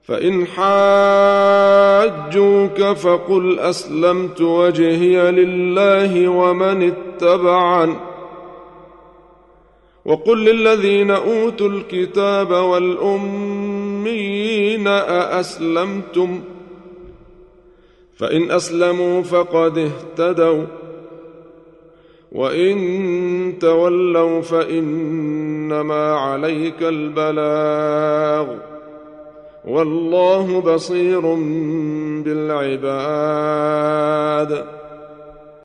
فإن حاجوك فقل أسلمت وجهي لله ومن اتبعن وقل للذين أوتوا الكتاب والأميين أأسلمتم فإن أسلموا فقد اهتدوا وإن تولوا فإنما عليك البلاغ والله بصير بالعباد